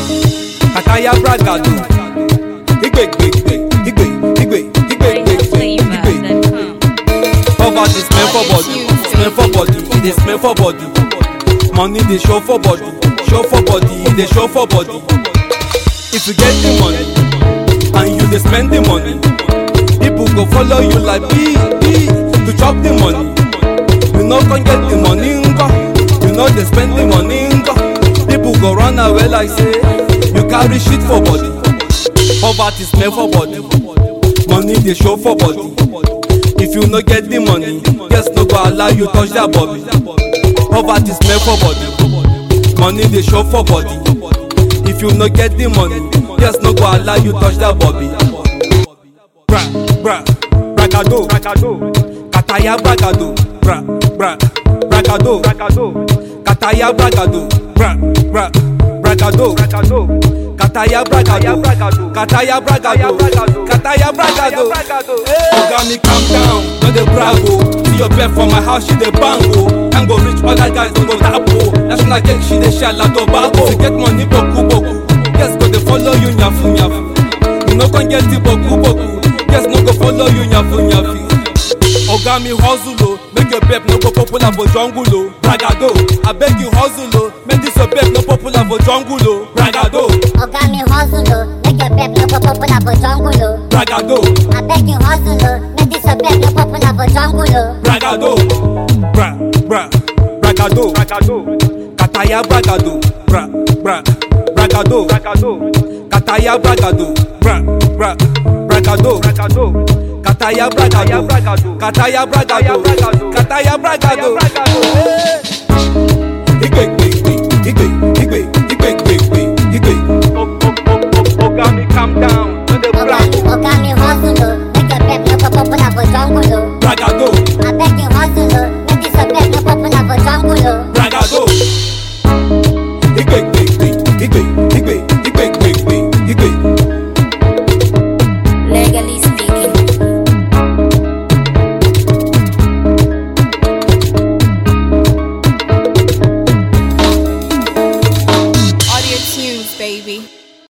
Kataya bragado. Igbe. Poverty smell for body, it is smell for body. Money they show for body, it they show for body. If you get the money and you they spend the money, people go follow you like bee to chop the money. You no can get the money, you know they spend the money. People go run away like say you carry shit for body. Poverty smell for body, money they show for body. If you no get the money, guess no go allow you touch that body. Poverty smell for body, money they show for body. If you no get the money, guess no go allow you touch that body. Bragado, Kataya bragado, bragado, Kataya bragado, bragado, Kataya bragado. Ogami calm down, no dey brago. See your bed for my house, she dey bango. Can't go reach other guys, don't go tapo. National cake, she dey share la Tobago. To get money, boku. Yes, go dey follow you, nyafu. You no can get the boku. Yes, no go follow you, nyafu. Ogami hustle, make your babe no go popular for jungle. Bragado, I beg you hustle, make this your babe no popular for jungle. Bragado, Ogami hustle, make your babe no go popular for jungle. Bragado, I beg you hustle, make this your babe no popular for jungle. Bragado, bragado, Kataya bragado, bragado, Kataya bragado, bragado, Kataya bragado, Kataya bragado.